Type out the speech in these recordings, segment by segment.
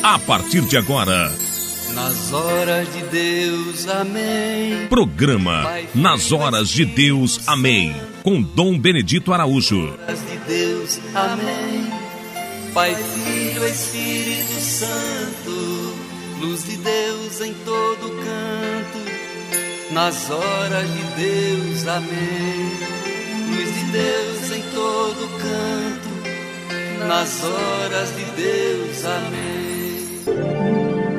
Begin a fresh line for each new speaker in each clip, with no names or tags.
a partir de agora.
Nas horas de Deus, amém.
Programa Nas Horas de Deus, amém. Com Dom Benedito Araújo.
Nas horas de Deus, amém. Pai, Filho, Espírito Santo, luz de Deus em todo canto. Nas horas de Deus, amém. Luz de Deus em todo canto. Nas horas de Deus, amém.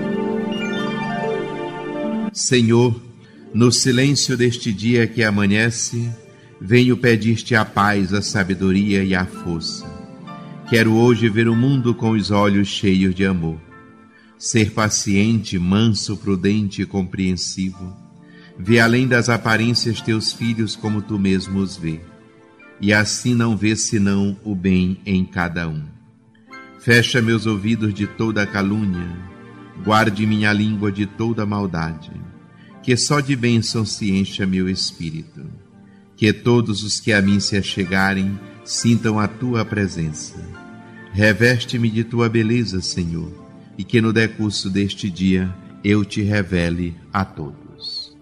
Senhor, no silêncio deste dia que amanhece, venho pedir-te a paz, a sabedoria e a força. Quero hoje ver o mundo com os olhos cheios de amor. Ser paciente, manso, prudente e compreensivo. Ver além das aparências teus filhos como tu mesmo os vê. E assim não ver senão o bem em cada um. Fecha meus ouvidos de toda calúnia. Guarde minha língua de toda maldade. Que só de bênção se encha meu espírito. Que todos os que a mim se achegarem sintam a tua presença. Reveste-me de tua beleza, Senhor, e que no decurso deste dia eu te revele a todos.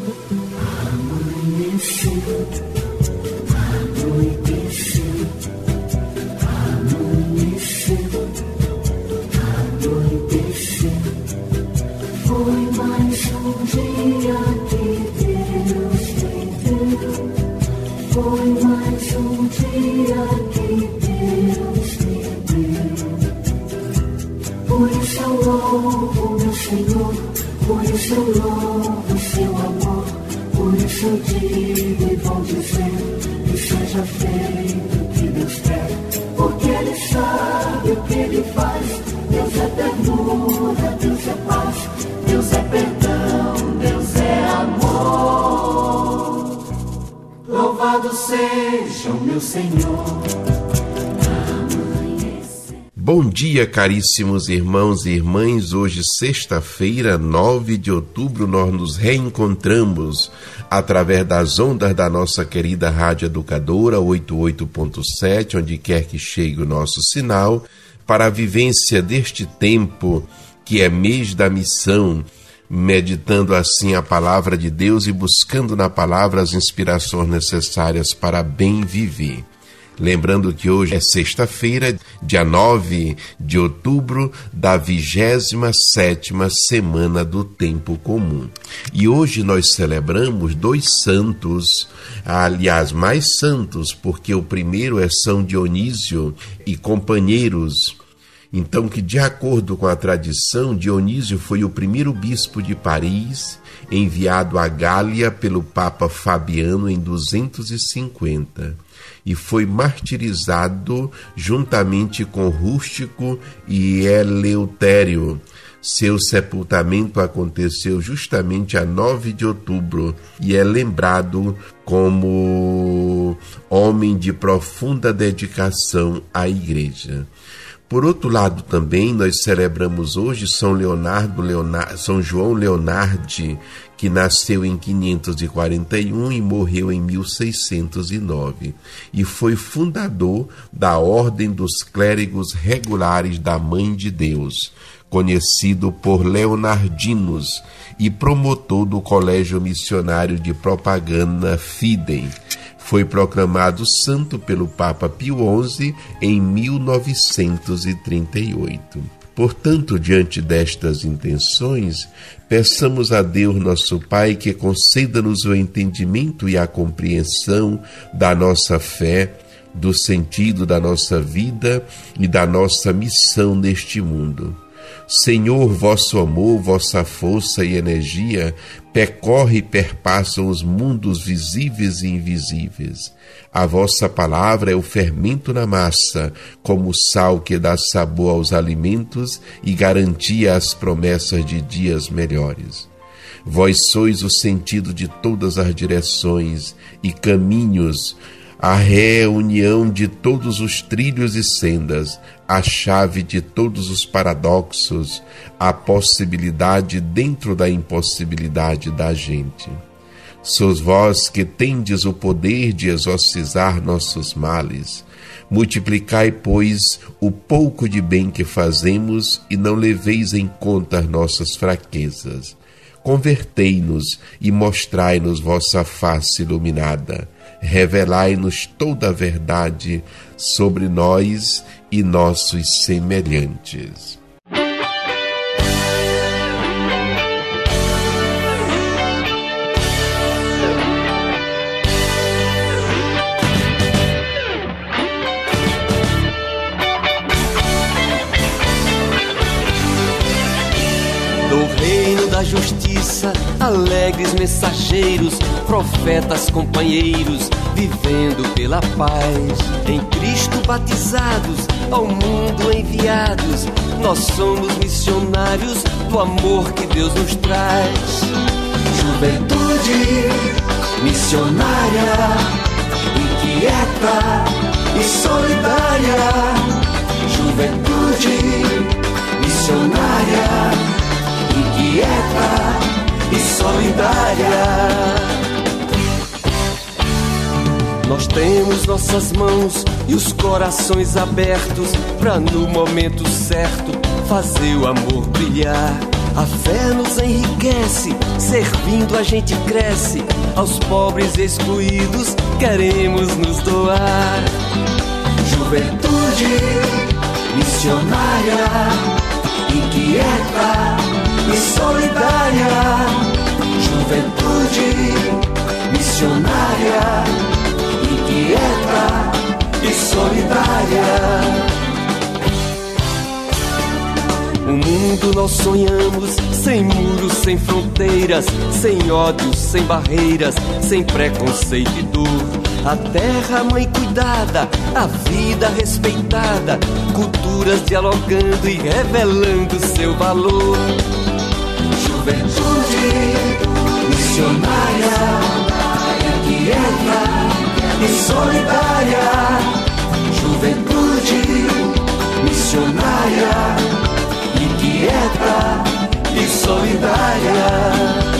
Foi mais um dia que Deus me deu. Foi mais um dia que Deus me deu. Por isso eu louvo meu Senhor, por isso eu louvo seu amor. Por isso eu digo e vou dizer que seja feito o que Deus quer. Porque Ele sabe o que Ele faz. Deus é ternura, Deus é paz. Deus é perdão, Deus é amor. Louvado seja o meu Senhor.
Bom dia, caríssimos irmãos e irmãs. Hoje, sexta-feira, 9 de outubro, nós nos reencontramos através das ondas da nossa querida Rádio Educadora 88.7, onde quer que chegue o nosso sinal, para a vivência deste tempo que é mês da missão, meditando assim a palavra de Deus e buscando na palavra as inspirações necessárias para bem viver. Lembrando que hoje é sexta-feira, dia 9 de outubro da 27ª semana do tempo comum. E hoje nós celebramos 2 santos, aliás, mais santos, porque o primeiro é São Dionísio e companheiros. Então, que de acordo com a tradição, Dionísio foi o primeiro bispo de Paris, enviado à Gália pelo Papa Fabiano em 250, e foi martirizado juntamente com Rústico e Eleutério. Seu sepultamento aconteceu justamente a 9 de outubro e é lembrado como homem de profunda dedicação à Igreja. Por outro lado também, nós celebramos hoje São João Leonardi, que nasceu em 541 e morreu em 1609, e foi fundador da Ordem dos Clérigos Regulares da Mãe de Deus, conhecido por leonardinos, e promotor do Colégio Missionário de Propaganda Fidei. Foi proclamado santo pelo Papa Pio XI em 1938. Portanto, diante destas intenções, peçamos a Deus nosso Pai que conceda-nos o entendimento e a compreensão da nossa fé, do sentido da nossa vida e da nossa missão neste mundo. Senhor, vosso amor, vossa força e energia percorre e perpassam os mundos visíveis e invisíveis. A vossa palavra é o fermento na massa, como o sal que dá sabor aos alimentos e garantia as promessas de dias melhores. Vós sois o sentido de todas as direções e caminhos, a reunião de todos os trilhos e sendas, a chave de todos os paradoxos, a possibilidade dentro da impossibilidade da gente. Sois vós que tendes o poder de exorcizar nossos males. Multiplicai, pois, o pouco de bem que fazemos e não leveis em conta as nossas fraquezas. Convertei-nos e mostrai-nos vossa face iluminada. Revelai-nos toda a verdade sobre nós e nossos semelhantes.
Da justiça, alegres mensageiros, profetas companheiros, vivendo pela paz. Em Cristo batizados, ao mundo enviados, nós somos missionários do amor que Deus nos traz. Juventude missionária, inquieta e solidária. Juventude missionária, inquieta e solidária. Nós temos nossas mãos e os corações abertos pra no momento certo fazer o amor brilhar. A fé nos enriquece, servindo a gente cresce. Aos pobres excluídos queremos nos doar. Juventude missionária, inquieta e solidária. Juventude missionária, inquieta e solidária. Um mundo nós sonhamos, sem muros, sem fronteiras, sem ódio, sem barreiras, sem preconceito e dor. A terra mãe cuidada, a vida respeitada, culturas dialogando e revelando seu valor. Juventude missionária, inquieta e solidária. Juventude missionária, inquieta e solidária.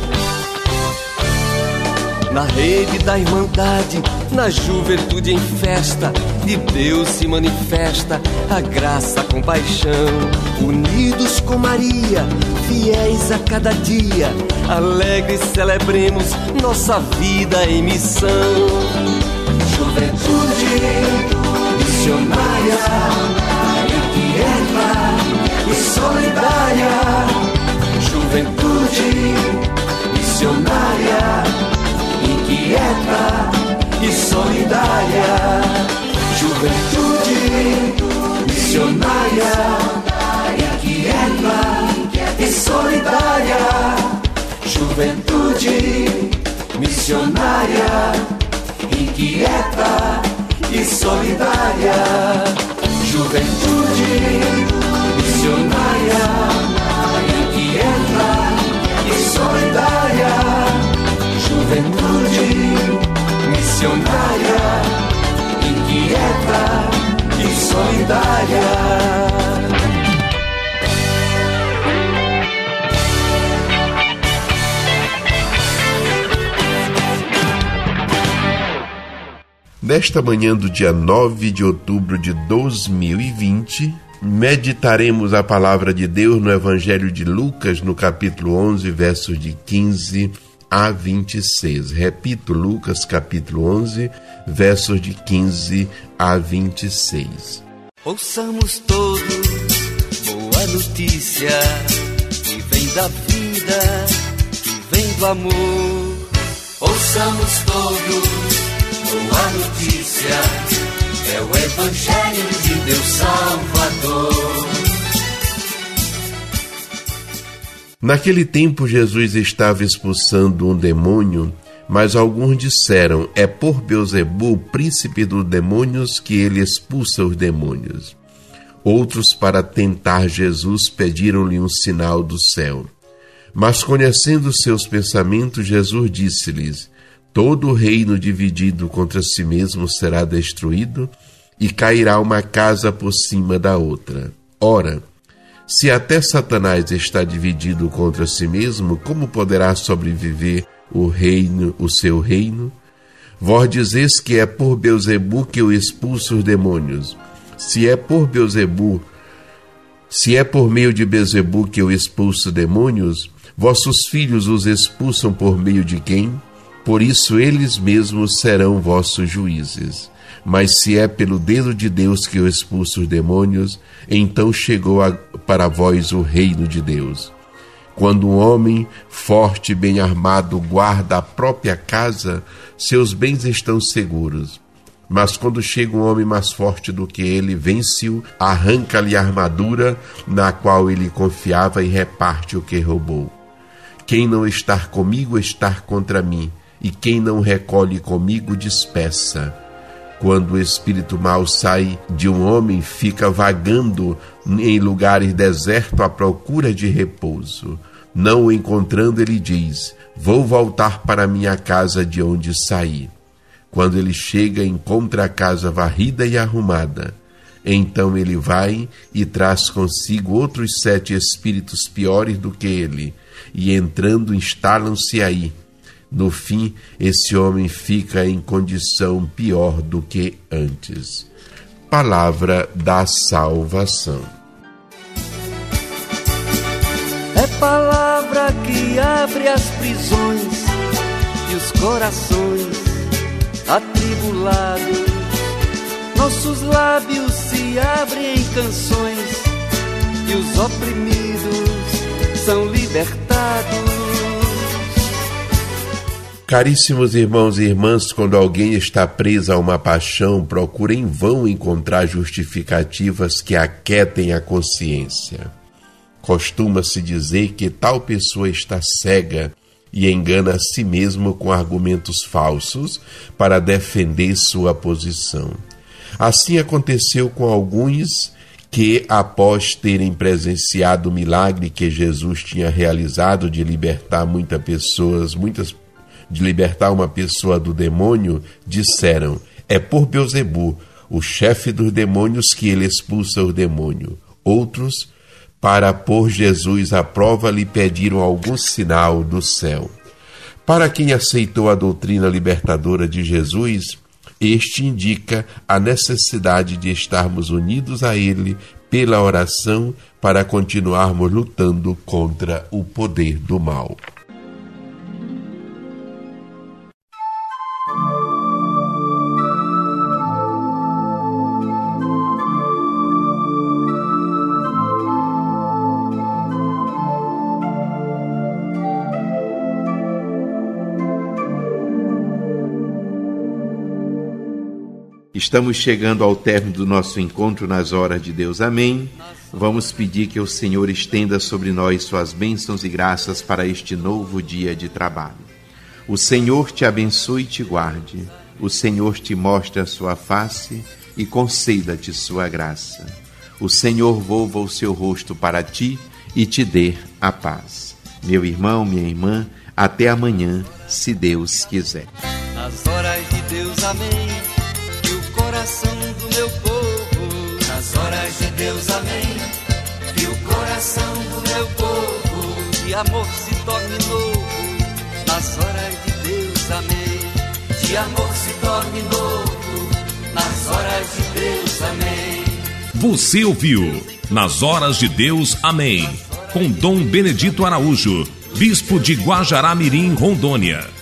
Na rede da Irmandade, na juventude em festa, de Deus se manifesta a graça, a compaixão. Unidos com Maria, fiéis a cada dia, alegres celebremos nossa vida em missão. Juventude missionária, inquieta e solidária. Juventude missionária, inquieta e solidária. Juventude missionária, inquieta e solidária. Juventude missionária, inquieta e solidária. Juventude missionária, inquieta e solidária. Juventude missionária, inquieta e solidária.
Nesta manhã do dia 9 de outubro de 2020, meditaremos a palavra de Deus no Evangelho de Lucas, no capítulo 11, versos de 15 a 26. Repito, Lucas capítulo 11, versos de 15 a 26.
Ouçamos todos boa notícia, que vem da vida, que vem do amor. Ouçamos todos boa notícia, é o Evangelho de Deus Salvador.
Naquele tempo Jesus estava expulsando um demônio, mas alguns disseram: é por Beelzebul, príncipe dos demônios, que ele expulsa os demônios. Outros, para tentar Jesus, pediram-lhe um sinal do céu. Mas, conhecendo seus pensamentos, Jesus disse-lhes: todo reino dividido contra si mesmo será destruído, e cairá uma casa por cima da outra. Ora, se até Satanás está dividido contra si mesmo, como poderá sobreviver o seu reino? Vós dizeis que é por Beelzebu que eu expulso os demônios. Se é por meio de Beelzebu que eu expulso demônios, vossos filhos os expulsam por meio de quem? Por isso eles mesmos serão vossos juízes. Mas se é pelo dedo de Deus que eu expulso os demônios, então chegou para vós o reino de Deus. Quando um homem forte e bem armado guarda a própria casa, seus bens estão seguros. Mas quando chega um homem mais forte do que ele, vence-o, arranca-lhe a armadura na qual ele confiava e reparte o que roubou. Quem não está comigo está contra mim, e quem não recolhe comigo dispersa. Quando o espírito mau sai de um homem, fica vagando em lugares desertos à procura de repouso. Não o encontrando, ele diz: vou voltar para minha casa de onde saí. Quando ele chega, encontra a casa varrida e arrumada. Então ele vai e traz consigo outros 7 espíritos piores do que ele, e entrando instalam-se aí. No fim, esse homem fica em condição pior do que antes. Palavra da salvação.
É palavra que abre as prisões e os corações atribulados. Nossos lábios se abrem em canções e os oprimidos são libertados.
Caríssimos irmãos e irmãs, quando alguém está preso a uma paixão, procura em vão encontrar justificativas que aquietem a consciência. Costuma-se dizer que tal pessoa está cega e engana a si mesmo com argumentos falsos para defender sua posição. Assim aconteceu com alguns que, após terem presenciado o milagre que Jesus tinha realizado de libertar de libertar uma pessoa do demônio, disseram: é por Beelzebu, o chefe dos demônios, que ele expulsa o demônio. Outros, para pôr Jesus à prova, lhe pediram algum sinal do céu. Para quem aceitou a doutrina libertadora de Jesus, este indica a necessidade de estarmos unidos a ele pela oração para continuarmos lutando contra o poder do mal.
Estamos chegando ao término do nosso encontro nas horas de Deus. Amém. Vamos pedir que o Senhor estenda sobre nós suas bênçãos e graças para este novo dia de trabalho. O Senhor te abençoe e te guarde. O Senhor te mostre a sua face e conceda-te sua graça. O Senhor volva o seu rosto para ti e te dê a paz. Meu irmão, minha irmã, até amanhã, se Deus quiser.
Nas horas de Deus, amém. Coração do meu povo, nas horas de Deus, amém. Que o coração do meu povo de amor se torne novo, nas horas de Deus, amém. De amor se torne novo, nas horas de Deus, amém.
Você ouviu Nas Horas de Deus, amém, com Dom Benedito Araújo, bispo de Guajará-Mirim, Rondônia.